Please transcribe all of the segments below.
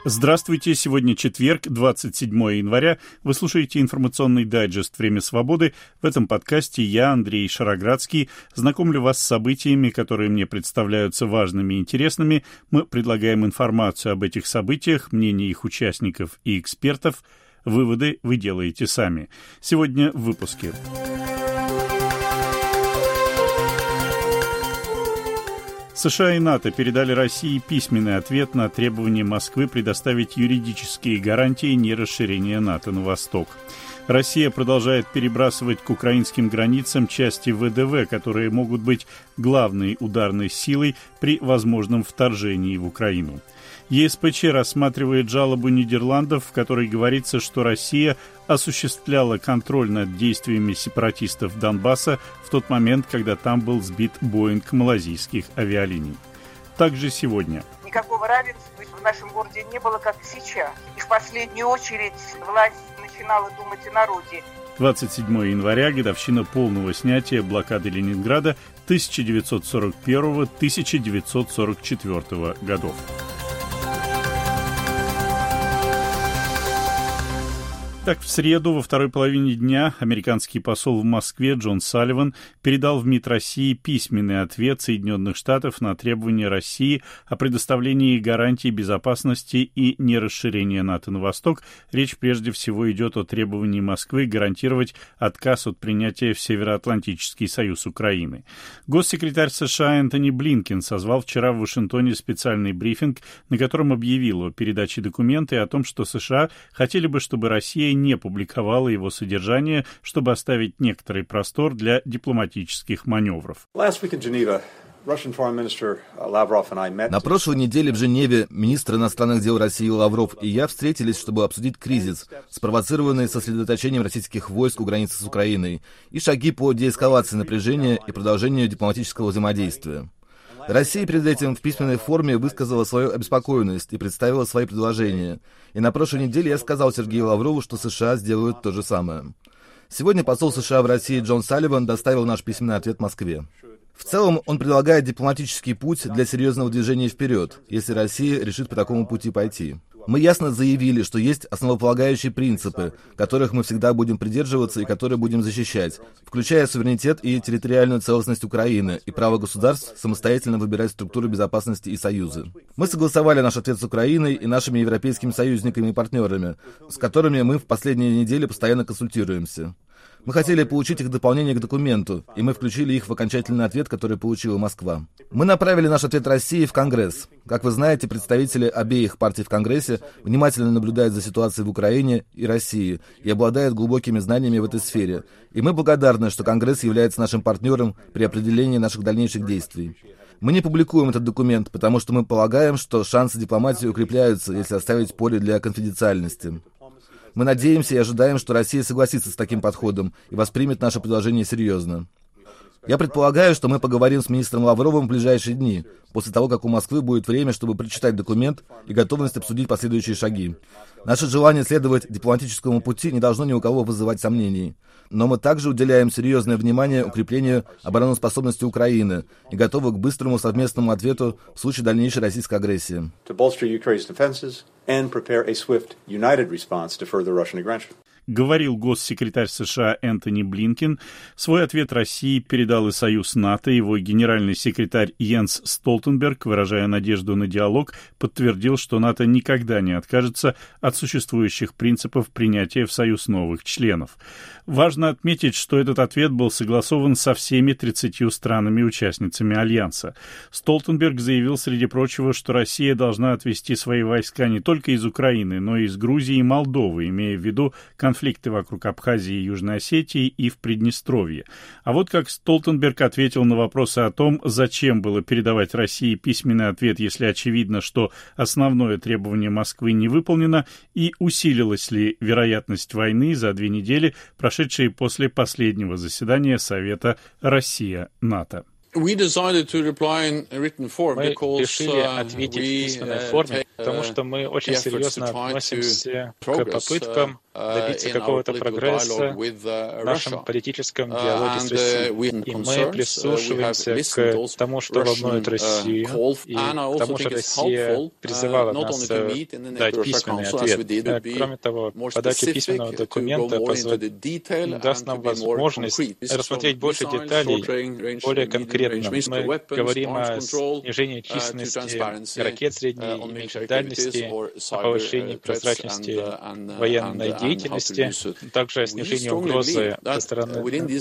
Здравствуйте, сегодня четверг, 27 января. Вы слушаете информационный дайджест «Время свободы». В этом подкасте я, Андрей Шароградский, знакомлю вас с событиями, которые мне представляются важными и интересными. Мы предлагаем информацию об этих событиях, мнения их участников и экспертов. Выводы вы делаете сами. Сегодня в выпуске. США и НАТО передали России письменный ответ на требование Москвы предоставить юридические гарантии нерасширения НАТО на восток. Россия продолжает перебрасывать к украинским границам части ВДВ, которые могут быть главной ударной силой при возможном вторжении в Украину. ЕСПЧ рассматривает жалобу Нидерландов, в которой говорится, что Россия осуществляла контроль над действиями сепаратистов Донбасса в тот момент, когда там был сбит Боинг малазийских авиалиний. Также сегодня. Никакого равенства в нашем городе не было, как и сейчас. И в последнюю очередь власть начинала думать о народе. 27 января – годовщина полного снятия блокады Ленинграда 1941-1944 годов. Так, в среду, во второй половине дня, американский посол в Москве Джон Салливан передал в МИД России письменный ответ Соединенных Штатов на требования России о предоставлении гарантий безопасности и нерасширения НАТО на восток. Речь прежде всего идет о требовании Москвы гарантировать отказ от принятия в Североатлантический союз Украины. Госсекретарь США Энтони Блинкен созвал вчера в Вашингтоне специальный брифинг, на котором объявил о передаче документа и о том, что США хотели бы, чтобы Россия не публиковала его содержание, чтобы оставить некоторый простор для дипломатических маневров. На прошлой неделе в Женеве министр иностранных дел России Лавров и я встретились, чтобы обсудить кризис, спровоцированный сосредоточением российских войск у границы с Украиной, и шаги по деэскалации напряжения и продолжению дипломатического взаимодействия. Россия перед этим в письменной форме высказала свою обеспокоенность и представила свои предложения. И на прошлой неделе я сказал Сергею Лаврову, что США сделают то же самое. Сегодня посол США в России Джон Салливан доставил наш письменный ответ Москве. В целом, он предлагает дипломатический путь для серьезного движения вперед, если Россия решит по такому пути пойти. Мы ясно заявили, что есть основополагающие принципы, которых мы всегда будем придерживаться и которые будем защищать, включая суверенитет и территориальную целостность Украины и право государств самостоятельно выбирать структуры безопасности и союзы. Мы согласовали наш ответ с Украиной и нашими европейскими союзниками и партнерами, с которыми мы в последние недели постоянно консультируемся. Мы хотели получить их дополнение к документу, и мы включили их в окончательный ответ, который получила Москва. Мы направили наш ответ России в Конгресс. Как вы знаете, представители обеих партий в Конгрессе внимательно наблюдают за ситуацией в Украине и России и обладают глубокими знаниями в этой сфере. И мы благодарны, что Конгресс является нашим партнером при определении наших дальнейших действий. Мы не публикуем этот документ, потому что мы полагаем, что шансы дипломатии укрепляются, если оставить поле для конфиденциальности. Мы надеемся и ожидаем, что Россия согласится с таким подходом и воспримет наше предложение серьезно. Я предполагаю, что мы поговорим с министром Лавровым в ближайшие дни, после того, как у Москвы будет время, чтобы прочитать документ и готовность обсудить последующие шаги. Наше желание следовать дипломатическому пути не должно ни у кого вызывать сомнений. Но мы также уделяем серьезное внимание укреплению обороноспособности Украины и готовы к быстрому совместному ответу в случае дальнейшей российской агрессии. Говорил госсекретарь США Энтони Блинкен. Свой ответ России передал и Союз НАТО. Его генеральный секретарь Йенс Столтенберг, выражая надежду на диалог, подтвердил, что НАТО никогда не откажется от существующих принципов принятия в Союз новых членов. Важно отметить, что этот ответ был согласован со всеми 30 странами-участницами Альянса. Столтенберг заявил, среди прочего, что Россия должна отвести свои войска не только из Украины, но и из Грузии и Молдовы, имея в виду конфликты вокруг Абхазии и Южной Осетии и в Приднестровье. А вот как Столтенберг ответил на вопросы о том, зачем было передавать России письменный ответ, если очевидно, что основное требование Москвы не выполнено, и усилилась ли вероятность войны за 2 недели, прошедшие после последнего заседания Совета Россия-НАТО. Мы решили ответить в письменной форме, потому что мы очень серьезно относимся к попыткам добиться какого-то прогресса в нашем политическом диалоге с Россией. И мы прислушиваемся к тому, что волнует Россию, и к тому, что Россия призывала нас дать письменный ответ. Кроме того, подача письменного документа даст нам возможность рассмотреть больше деталей, более конкретно. Мы говорим о снижении численности ракет средней и меньшей дальности, о повышении прозрачности военной деятельности, также о снижении угрозы со стороны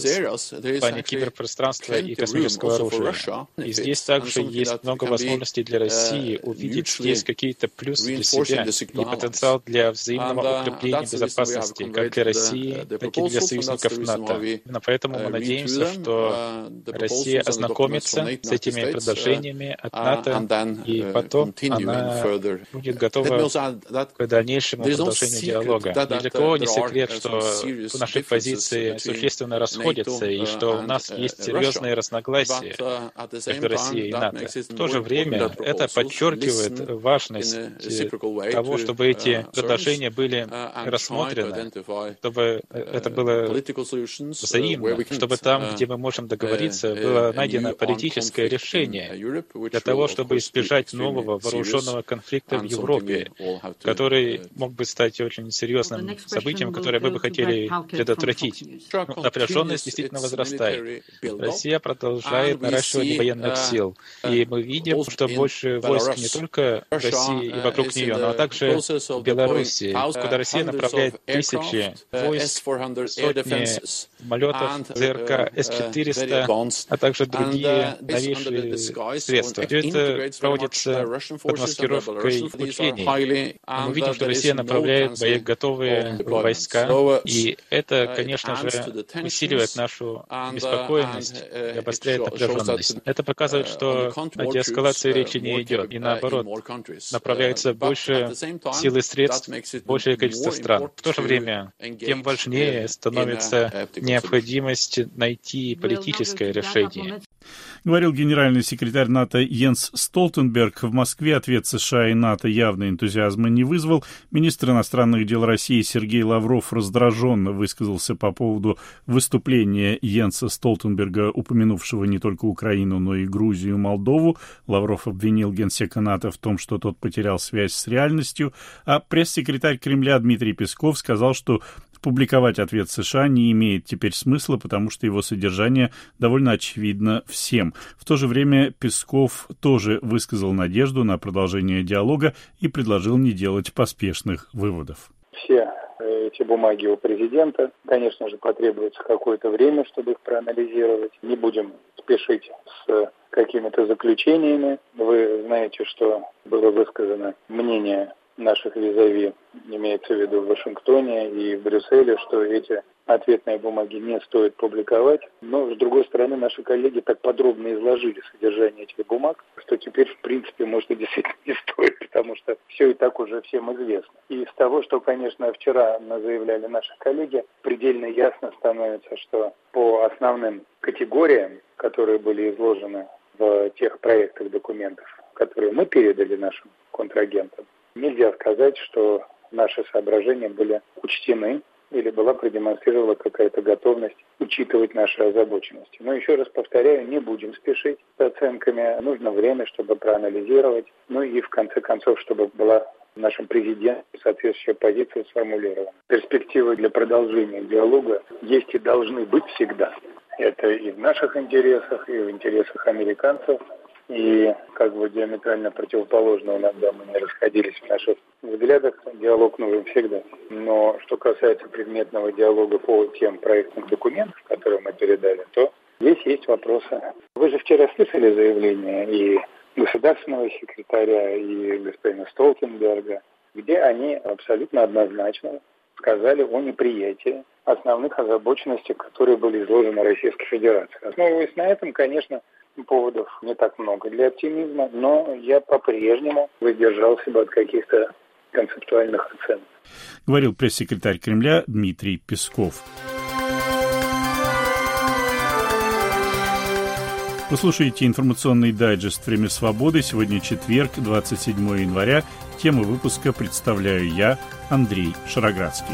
в плане киберпространства и космического оружия. И здесь также есть много возможностей для России увидеть здесь какие-то плюсы для себя и потенциал для взаимного укрепления безопасности, как для России, так и для союзников НАТО. Именно поэтому мы надеемся, что Россия ознакомится с этими предложениями от НАТО, и потом она будет готова к дальнейшему продолжению диалога. Ни для кого не секрет, что наши позиции существенно расходятся, и что у нас есть серьезные разногласия между Россией и НАТО. В то же время это подчеркивает важность того, чтобы эти предложения были рассмотрены, чтобы это было взаимно, чтобы там, где мы можем договориться, было найдено политическое решение для того, чтобы избежать нового вооруженного конфликта в Европе, который мог бы стать очень серьезным событием, которое мы бы хотели предотвратить. Напряженность действительно возрастает. Россия продолжает наращивание военных сил, и мы видим, что больше войск не только в России и вокруг нее, но также в Беларуси, куда Россия направляет тысячи войск, сотни самолетов ЗРК С-400, а также другие новейшие средства. Все это проводится под маскировкой учений. Мы видим, что Россия направляет боеготовые войска, и это, конечно же, усиливает нашу беспокойность и обостряет напряженность. Это показывает, что о деэскалации речи не идет, и наоборот, направляется больше сил и средств, большее количество стран. В то же время, тем важнее становится необходимость найти политическое решение. Говорил генеральный секретарь НАТО Йенс Столтенберг. В Москве ответ США и НАТО явно энтузиазма не вызвал. Министр иностранных дел России Сергей Лавров раздраженно высказался по поводу выступления Йенса Столтенберга, упомянувшего не только Украину, но и Грузию и Молдову. Лавров обвинил генсека НАТО в том, что тот потерял связь с реальностью, а пресс-секретарь Кремля Дмитрий Песков сказал, что публиковать ответ США не имеет теперь смысла, потому что его содержание довольно очевидно всем. В то же время Песков тоже высказал надежду на продолжение диалога и предложил не делать поспешных выводов. Все эти бумаги у президента, конечно же, потребуется какое-то время, чтобы их проанализировать. Не будем спешить с какими-то заключениями. Вы знаете, что было высказано мнение наших визави, имеется в виду в Вашингтоне и в Брюсселе, что эти ответные бумаги не стоит публиковать. Но, с другой стороны, наши коллеги так подробно изложили содержание этих бумаг, что теперь, в принципе, может, и действительно не стоит, потому что все и так уже всем известно. И из того, что, конечно, вчера заявляли наши коллеги, предельно ясно становится, что по основным категориям, которые были изложены в тех проектах документов, которые мы передали нашим контрагентам, нельзя сказать, что наши соображения были учтены или была продемонстрирована какая-то готовность учитывать наши озабоченности. Но еще раз повторяю, не будем спешить с оценками. Нужно время, чтобы проанализировать. Ну и в конце концов, чтобы была нашим президентом соответствующая позиция сформулирована. Перспективы для продолжения диалога есть и должны быть всегда. Это и в наших интересах, и в интересах американцев. И как бы диаметрально противоположно иногда мы не расходились в наших взглядах, диалог нужен всегда. Но что касается предметного диалога по тем проектным документам, которые мы передали, то здесь есть вопросы. Вы же вчера слышали заявление и государственного секретаря, и господина Столтенберга, где они абсолютно однозначно сказали о неприятии основных озабоченностей, которые были изложены Российской Федерацией. Основываясь на этом, конечно, поводов не так много для оптимизма, но я по-прежнему воздержался бы от каких-то концептуальных оценок. Говорил пресс-секретарь Кремля Дмитрий Песков. Вы слушаете информационный дайджест «Время свободы». Сегодня четверг, 27 января. Тему выпуска представляю я, Андрей Шароградский.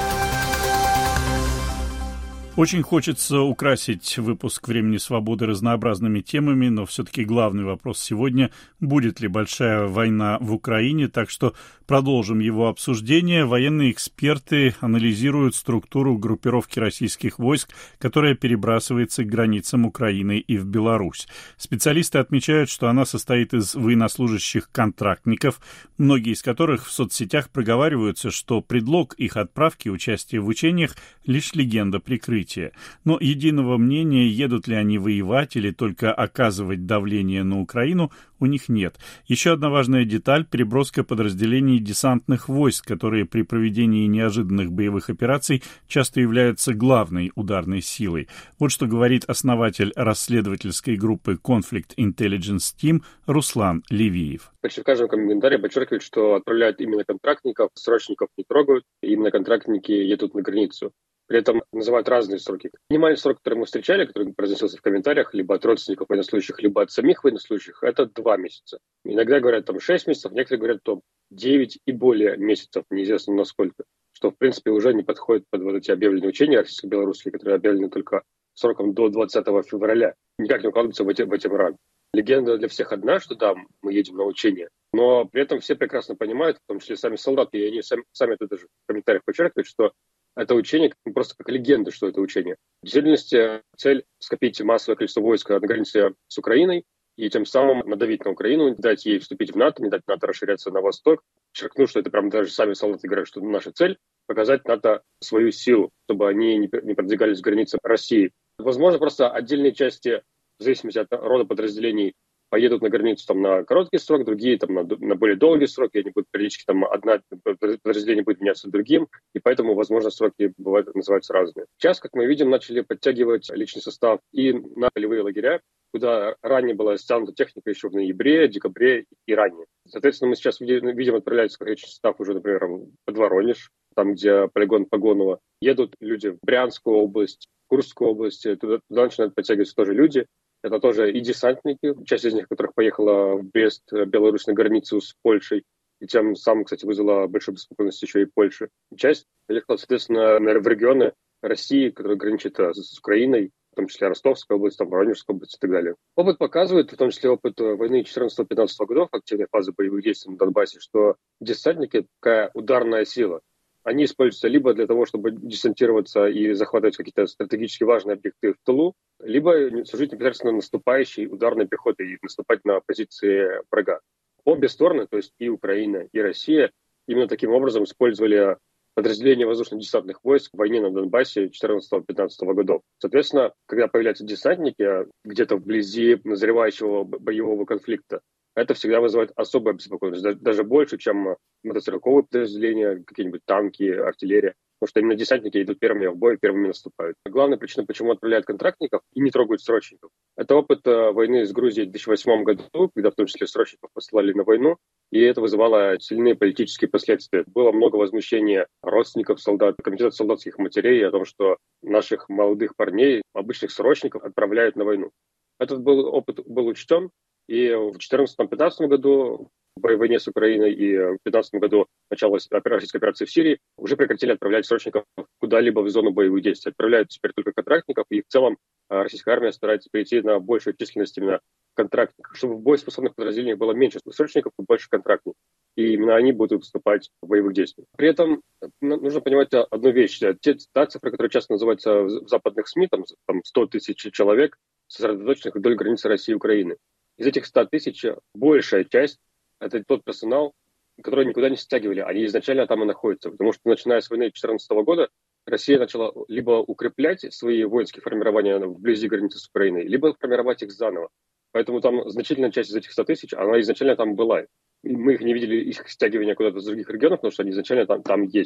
Очень хочется украсить выпуск «Времени свободы» разнообразными темами, но все-таки главный вопрос сегодня – будет ли большая война в Украине, так что продолжим его обсуждение. Военные эксперты анализируют структуру группировки российских войск, которая перебрасывается к границам Украины и в Беларусь. Специалисты отмечают, что она состоит из военнослужащих-контрактников, многие из которых в соцсетях проговариваются, что предлог их отправки и участия в учениях – лишь легенда прикрытия. Но единого мнения, едут ли они воевать или только оказывать давление на Украину, у них нет. Еще одна важная деталь – переброска подразделений десантных войск, которые при проведении неожиданных боевых операций часто являются главной ударной силой. Вот что говорит основатель расследовательской группы Conflict Intelligence Team Руслан Левиев. Почти в каждом комментарии подчеркивают, что отправляют именно контрактников, срочников не трогают, именно контрактники едут на границу. При этом называют разные сроки. Минимальный срок, который мы встречали, который произносился в комментариях, либо от родственников военнослужащих, либо от самих военнослужащих, это 2 месяца. Иногда говорят 6 месяцев, некоторые говорят 9 и более месяцев, неизвестно насколько. Что, в принципе, уже не подходит под эти объявленные учения российско-белорусские, которые объявлены только сроком до 20 февраля. Никак не укладываются в эти рамки. Легенда для всех одна, что да, мы едем на учения, но при этом все прекрасно понимают, в том числе сами солдаты, и они сами это даже в комментариях подчеркивают, что это учение просто как легенда, что это учение. В действительности цель – скопить массовое количество войск на границе с Украиной и тем самым надавить на Украину, не дать ей вступить в НАТО, не дать НАТО расширяться на восток. Подчеркну, что это прям даже сами солдаты говорят, что наша цель – показать НАТО свою силу, чтобы они не продвигались в границы России. Возможно, просто отдельные части, в зависимости от рода подразделений, поедут на границу на короткий срок, другие на более долгий срок, и они будут периодически одно подразделение будет меняться другим, и поэтому, возможно, сроки бывают называются разные. Сейчас, как мы видим, начали подтягивать личный состав и на полевые лагеря, куда ранее была стянута техника еще в ноябре, декабре и ранее. Соответственно, мы сейчас видим отправляется как личный состав уже, например, под Воронеж, там, где полигон Погонова. Едут люди в Брянскую область, Курскую область, туда начинают подтягиваться тоже люди. Это тоже и десантники, часть из них, которых поехала в Брест, Беларусь, на границу с Польшей, и тем самым, кстати, вызвала большую беспокойность еще и Польши. Часть поехала, соответственно, в регионы России, которые граничат с Украиной, в том числе Ростовская область, Воронежская область и так далее. Опыт показывает, в том числе опыт войны 14-15 годов, активной фазы боевых действий на Донбассе, что десантники – такая ударная сила. Они используются либо для того, чтобы десантироваться и захватывать какие-то стратегически важные объекты в тылу, либо служить непосредственно наступающей ударной пехотой и наступать на позиции врага. Обе стороны, то есть и Украина, и Россия, именно таким образом использовали подразделения воздушно-десантных войск в войне на Донбассе 14-15 годов. Соответственно, когда появляются десантники где-то вблизи назревающего боевого конфликта, это всегда вызывает особую беспокойность, даже больше, чем мотострелковые подразделения, какие-нибудь танки, артиллерия. Потому что именно десантники идут первыми в бой, первыми наступают. Главная причина, почему отправляют контрактников и не трогают срочников, это опыт войны с Грузией в 2008 году, когда в том числе срочников посылали на войну, и это вызывало сильные политические последствия. Было много возмущения родственников солдат, комитета солдатских матерей о том, что наших молодых парней, обычных срочников, отправляют на войну. Этот опыт был учтен, и в 2014-2015 году в войне с Украиной и в 2015 году начало российской операции в Сирии уже прекратили отправлять срочников куда-либо в зону боевых действий. Отправляют теперь только контрактников, и в целом российская армия старается перейти на большую численность именно контрактников, чтобы в боеспособных подразделениях было меньше срочников и больше контрактников. И именно они будут вступать в боевых действиях. При этом нужно понимать одну вещь. Та цифра, которая часто называется в западных СМИ, там 100 тысяч человек, сосредоточенных вдоль границы России и Украины. Из этих 100 тысяч большая часть – это тот персонал, который никуда не стягивали. Они изначально там и находятся. Потому что, начиная с войны 2014 года, Россия начала либо укреплять свои воинские формирования вблизи границы с Украиной, либо формировать их заново. Поэтому там значительная часть из этих 100 тысяч, она изначально там была. И мы их не видели, их стягивания куда-то из других регионов, потому что они изначально там есть.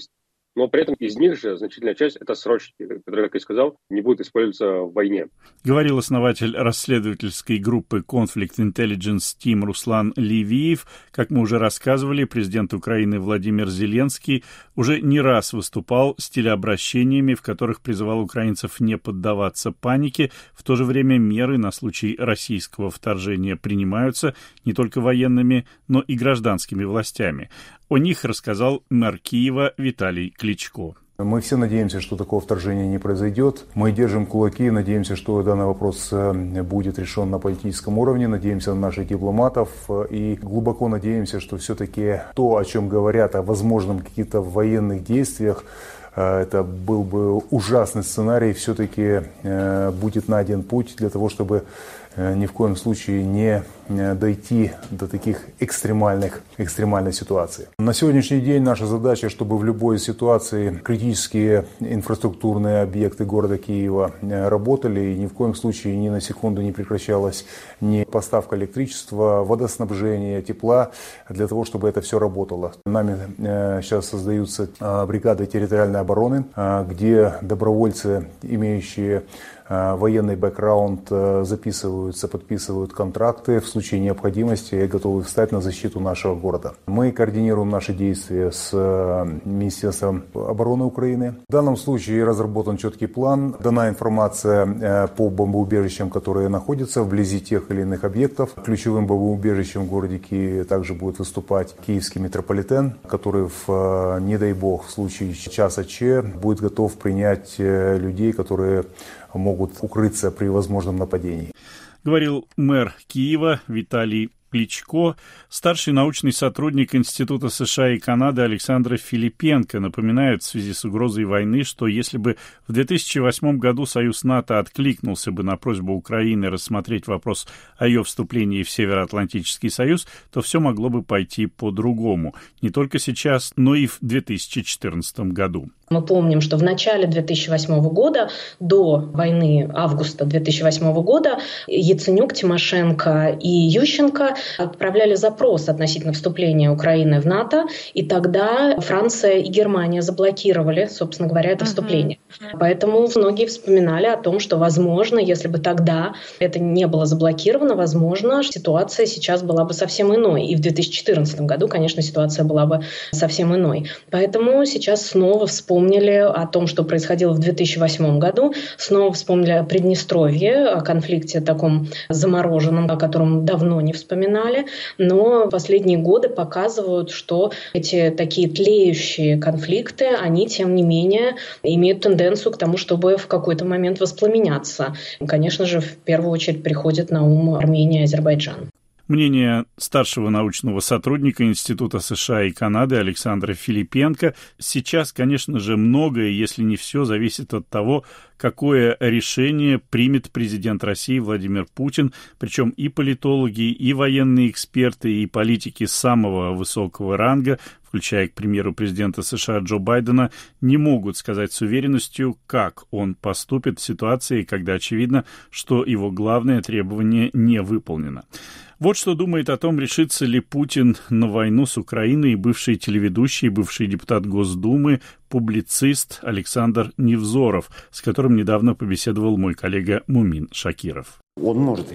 Но при этом из них же значительная часть – это срочники, которые, как я сказал, не будут использоваться в войне. Говорил основатель расследовательской группы Conflict Intelligence Team Руслан Ливиев. Как мы уже рассказывали, президент Украины Владимир Зеленский уже не раз выступал с телеобращениями, в которых призывал украинцев не поддаваться панике. В то же время меры на случай российского вторжения принимаются не только военными, но и гражданскими властями. О них рассказал мэр Киева Виталий Кличко. Мы все надеемся, что такого вторжения не произойдет. Мы держим кулаки и надеемся, что данный вопрос будет решен на политическом уровне. Надеемся на наших дипломатов и глубоко надеемся, что все-таки то, о чем говорят, о возможном каких-то военных действиях, это был бы ужасный сценарий, все-таки будет найден путь для того, чтобы ни в коем случае не дойти до таких экстремальных ситуаций. На сегодняшний день наша задача, чтобы в любой ситуации критические инфраструктурные объекты города Киева работали, и ни в коем случае ни на секунду не прекращалась ни поставка электричества, водоснабжения, тепла, для того, чтобы это все работало. Нами сейчас создаются бригады территориальной обороны, где добровольцы, имеющие военный бэкграунд, записываются, подписывают контракты в случае необходимости и готовы встать на защиту нашего города. Мы координируем наши действия с Министерством обороны Украины. В данном случае разработан четкий план, дана информация по бомбоубежищам, которые находятся вблизи тех или иных объектов. Ключевым бомбоубежищем в городе Киеве также будет выступать киевский метрополитен, который, не дай бог, в случае часа Ч будет готов принять людей, которые могут укрыться при возможном нападении. Говорил мэр Киева Виталий Кличко. Старший научный сотрудник Института США и Канады Александр Филипенко напоминает в связи с угрозой войны, что если бы в 2008 году Союз НАТО откликнулся бы на просьбу Украины рассмотреть вопрос о ее вступлении в Североатлантический Союз, то все могло бы пойти по-другому. Не только сейчас, но и в 2014 году. Мы помним, что в начале 2008 года, до войны августа 2008 года, Яценюк, Тимошенко и Ющенко отправляли запрос относительно вступления Украины в НАТО, и тогда Франция и Германия заблокировали, собственно говоря, это вступление. Поэтому многие вспоминали о том, что, возможно, если бы тогда это не было заблокировано, возможно, ситуация сейчас была бы совсем иной. И в 2014 году, конечно, ситуация была бы совсем иной. Поэтому сейчас снова вспомнили о том, что происходило в 2008 году, снова вспомнили о Приднестровье, о конфликте таком замороженном, о котором давно не вспоминали. Но последние годы показывают, что эти такие тлеющие конфликты, они, тем не менее, имеют тенденцию к тому, чтобы в какой-то момент воспламеняться. Конечно же, в первую очередь приходит на ум Армения и Азербайджан. Мнение старшего научного сотрудника Института США и Канады Александра Филипенко. Сейчас, конечно же, многое, если не все, зависит от того, какое решение примет президент России Владимир Путин. Причем и политологи, и военные эксперты, и политики самого высокого ранга, включая, к примеру, президента США Джо Байдена, не могут сказать с уверенностью, как он поступит в ситуации, когда очевидно, что его главное требование не выполнено. Вот что думает о том, решится ли Путин на войну с Украиной бывший телеведущий, бывший депутат Госдумы, публицист Александр Невзоров, с которым недавно побеседовал мой коллега Мумин Шакиров. Он может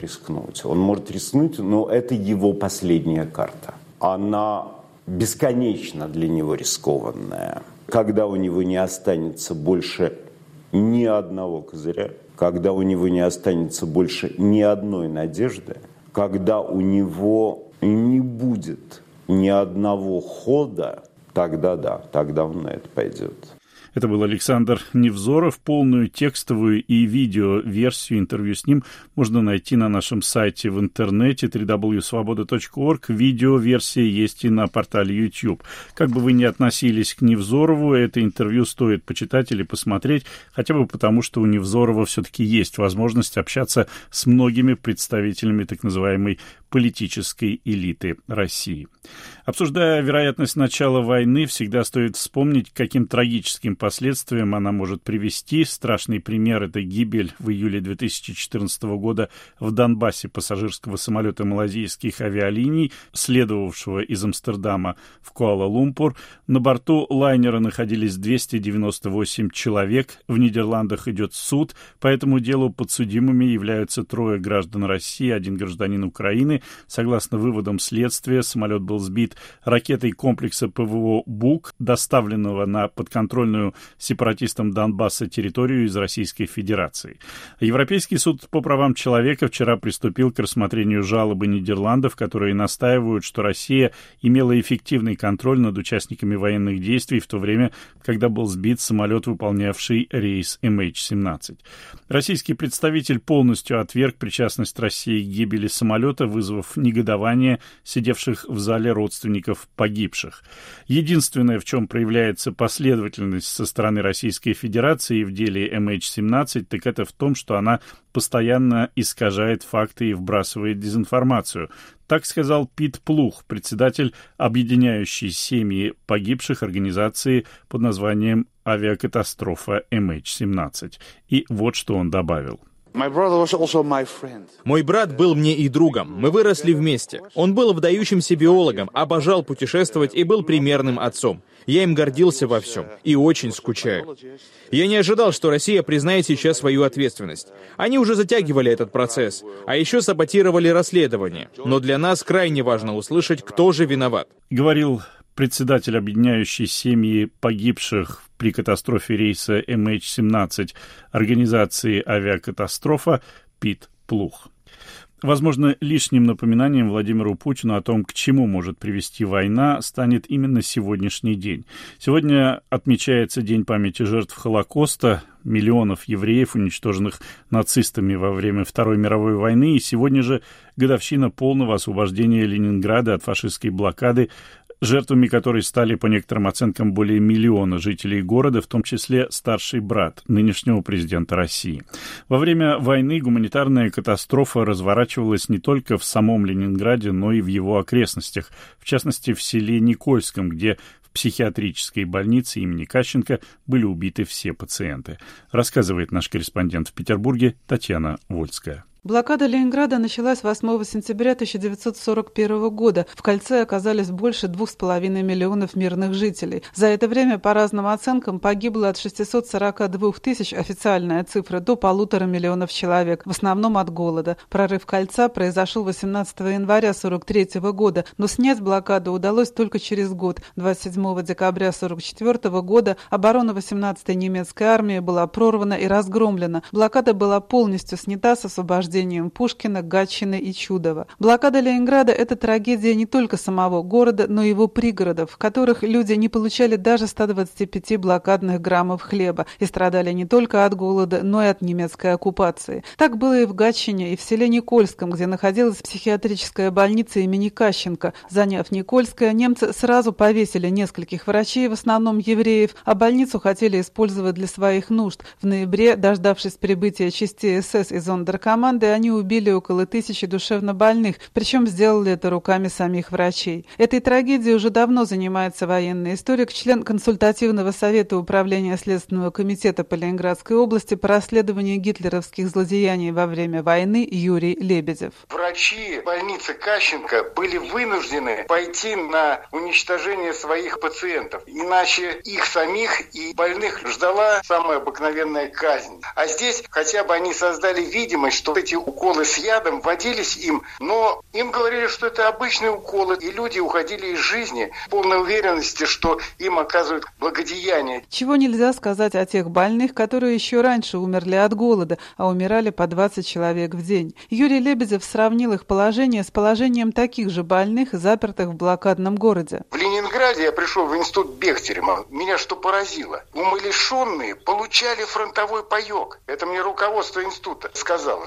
рискнуть, но это его последняя карта. Она бесконечно для него рискованная. Когда у него не останется больше ни одного козыря, когда у него не останется больше ни одной надежды, когда у него не будет ни одного хода, тогда да, тогда он на это пойдет. Это был Александр Невзоров. Полную текстовую и видео-версию интервью с ним можно найти на нашем сайте в интернете www.svoboda.org. Видео-версия есть и на портале YouTube. Как бы вы ни относились к Невзорову, это интервью стоит почитать или посмотреть, хотя бы потому, что у Невзорова все-таки есть возможность общаться с многими представителями так называемой политической элиты России. Обсуждая вероятность начала войны, всегда стоит вспомнить, каким трагическим последствиям она может привести. Страшный пример – это гибель в июле 2014 года в Донбассе пассажирского самолета малайзийских авиалиний, следовавшего из Амстердама в Куала-Лумпур. На борту лайнера находились 298 человек. В Нидерландах идет суд. По этому делу подсудимыми являются 3 граждан России, 1 гражданин Украины. Согласно выводам следствия, самолет был сбит ракетой комплекса ПВО «Бук», доставленного на подконтрольную сепаратистам Донбасса территорию из Российской Федерации. Европейский суд по правам человека вчера приступил к рассмотрению жалобы Нидерландов, которые настаивают, что Россия имела эффективный контроль над участниками военных действий в то время, когда был сбит самолет, выполнявший рейс MH17. Российский представитель полностью отверг причастность России к гибели самолета, вызвав негодование сидевших в зале родственников погибших. Единственное, в чем проявляется последовательность со стороны Российской Федерации в деле MH17, так это в том, что она постоянно искажает факты и вбрасывает дезинформацию. Так сказал Пит Плух, председатель объединяющей семьи погибших организации под названием «Авиакатастрофа MH17». И вот что он добавил. Мой брат был мне и другом. Мы выросли вместе. Он был выдающимся биологом, обожал путешествовать и был примерным отцом. Я им гордился во всем и очень скучаю. Я не ожидал, что Россия признает сейчас свою ответственность. Они уже затягивали этот процесс, а еще саботировали расследование. Но для нас крайне важно услышать, кто же виноват. Говорил председатель объединяющей семьи погибших при катастрофе рейса MH17 организации «Авиакатастрофа» Пит Плух. Возможно, лишним напоминанием Владимиру Путину о том, к чему может привести война, станет именно сегодняшний день. Сегодня отмечается День памяти жертв Холокоста, миллионов евреев, уничтоженных нацистами во время Второй мировой войны, и сегодня же годовщина полного освобождения Ленинграда от фашистской блокады, жертвами которой стали, по некоторым оценкам, более 1 миллиона жителей города, в том числе старший брат нынешнего президента России. Во время войны гуманитарная катастрофа разворачивалась не только в самом Ленинграде, но и в его окрестностях, в частности, в селе Никольском, где в психиатрической больнице имени Кащенко были убиты все пациенты. Рассказывает наш корреспондент в Петербурге Татьяна Вольская. Блокада Ленинграда началась 8 сентября 1941 года. В кольце оказались больше 2,5 миллионов мирных жителей. За это время, по разным оценкам, погибло от 642 тысяч, официальная цифра, до 1,5 миллиона человек, в основном от голода. Прорыв кольца произошел 18 января 1943 года, но снять блокаду удалось только через год. 27 декабря 1944 года оборона 18-й немецкой армии была прорвана и разгромлена. Блокада была полностью снята с освобождением Пушкина, Гатчины и Чудова. Блокада Ленинграда – это трагедия не только самого города, но и его пригородов, в которых люди не получали даже 125 блокадных граммов хлеба и страдали не только от голода, но и от немецкой оккупации. Так было и в Гатчине, и в селе Никольском, где находилась психиатрическая больница имени Кащенко. Заняв Никольское, немцы сразу повесили нескольких врачей, в основном евреев, а больницу хотели использовать для своих нужд. В ноябре, дождавшись прибытия частей СС и зондеркоманды, они убили около 1000 душевнобольных, причем сделали это руками самих врачей. Этой трагедией уже давно занимается военный историк, член консультативного совета управления Следственного комитета по Ленинградской области по расследованию гитлеровских злодеяний во время войны Юрий Лебедев. Врачи больницы Кащенко были вынуждены пойти на уничтожение своих пациентов, иначе их самих и больных ждала самая обыкновенная казнь. А здесь хотя бы они создали видимость, что эти уколы с ядом вводились им, но им говорили, что это обычные уколы, и люди уходили из жизни в полной уверенности, что им оказывают благодеяние. Чего нельзя сказать о тех больных, которые еще раньше умерли от голода, а умирали по 20 человек в день. Юрий Лебедев сравнил их положение с положением таких же больных, запертых в блокадном городе. В Ленинграде я пришел в институт Бехтерева. Меня что поразило? Умалишенные получали фронтовой паек. Это мне руководство института сказало.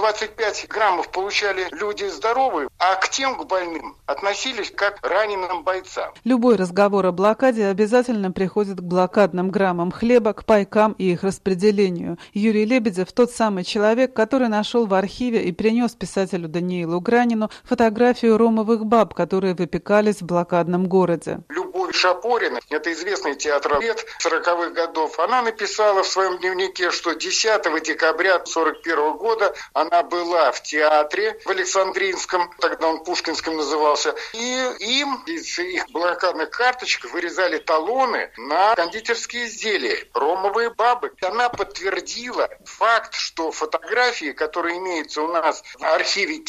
125 граммов получали люди здоровые, а к тем, к больным, относились как к раненым бойцам. Любой разговор о блокаде обязательно приходит к блокадным граммам хлеба, к пайкам и их распределению. Юрий Лебедев – тот самый человек, который нашел в архиве и принес писателю Даниилу Гранину фотографию ромовых баб, которые выпекались в блокадном городе. Любой Любовь Шапорина, это известный театровед 40-х годов, она написала в своем дневнике, что 10 декабря 1941 года она была в театре в Александринском, тогда он Пушкинским назывался, и им из их блокадных карточек вырезали талоны на кондитерские изделия, ромовые бабы. Она подтвердила факт, что фотографии, которые имеются у нас в архиве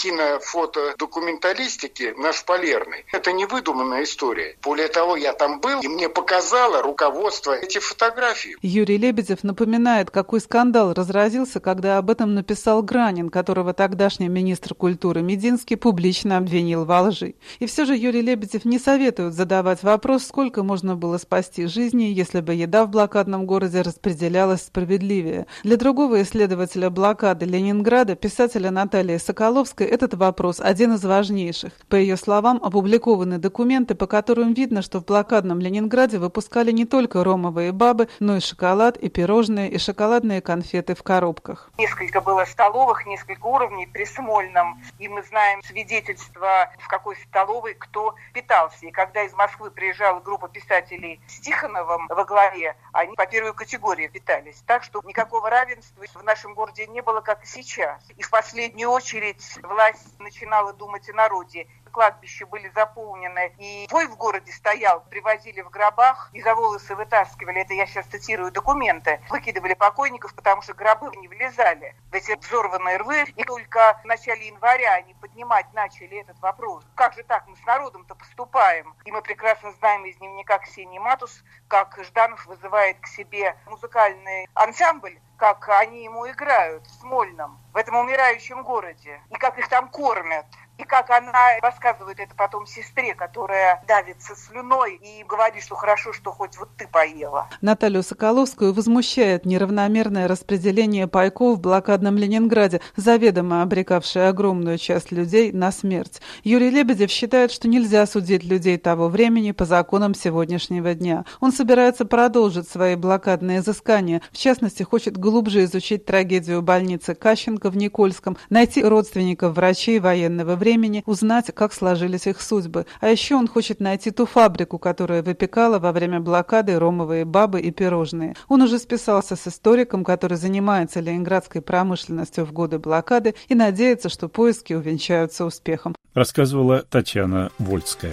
кинофотодокументалистики на Шпалерной, это не выдуманная история. Более того, я там был, и мне показало руководство эти фотографии. Юрий Лебедев напоминает, какой скандал разразился, когда об этом написал Гранин, которого тогдашний министр культуры Мединский публично обвинил во лжи. И все же Юрий Лебедев не советует задавать вопрос, сколько можно было спасти жизни, если бы еда в блокадном городе распределялась справедливее. Для другого исследователя блокады Ленинграда, писателя Натальи Соколовской, этот вопрос один из важнейших. По ее словам, опубликованы документы, по которым видно, что в блокадном Ленинграде выпускали не только ромовые бабы, но и шоколад, и пирожные, и шоколадные конфеты в коробках. Несколько было столовых, несколько уровней при Смольном, и мы знаем свидетельства, в какой столовой кто питался. И когда из Москвы приезжала группа писателей с Тихоновым во главе, они по первой категории питались. Так что никакого равенства в нашем городе не было, как и сейчас. И в последнюю очередь власть начинала думать о народе. Кладбища были заполнены, и вой в городе стоял, привозили в гробах и за волосы вытаскивали, это я сейчас цитирую документы, выкидывали покойников, потому что гробы не влезали в эти взорванные рвы, и только в начале января они поднимать начали этот вопрос. Как же так, мы с народом-то поступаем? И мы прекрасно знаем из дневника Ксении Матус, как Жданов вызывает к себе музыкальный ансамбль, как они ему играют в Смольном, в этом умирающем городе, и как их там кормят. И как она рассказывает это потом сестре, которая давится слюной и говорит, что хорошо, что хоть вот ты поела. Наталью Соколовскую возмущает неравномерное распределение пайков в блокадном Ленинграде, заведомо обрекавшее огромную часть людей на смерть. Юрий Лебедев считает, что нельзя судить людей того времени по законам сегодняшнего дня. Он собирается продолжить свои блокадные изыскания. В частности, хочет глубже изучить трагедию больницы Кащенко в Никольском, найти родственников врачей военного времени, узнать, как сложились их судьбы. А еще он хочет найти ту фабрику, которая выпекала во время блокады ромовые бабы и пирожные. Он уже списался с историком, который занимается ленинградской промышленностью в годы блокады, и надеется, что поиски увенчаются успехом. Рассказывала Татьяна Вольская.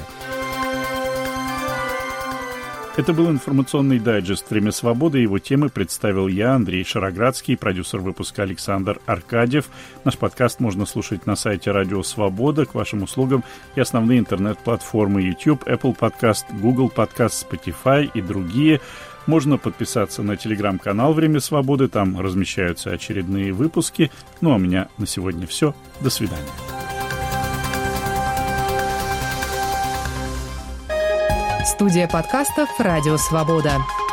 Это был информационный дайджест «Время свободы». Его темы представил я, Андрей Шароградский, продюсер выпуска Александр Аркадьев. Наш подкаст можно слушать на сайте Радио Свобода. К вашим услугам и основные интернет-платформы YouTube, Apple Podcast, Google Podcast, Spotify и другие. Можно подписаться на телеграм-канал «Время свободы». Там размещаются очередные выпуски. Ну а у меня на сегодня все. До свидания. Студия подкастов «Радио Свобода».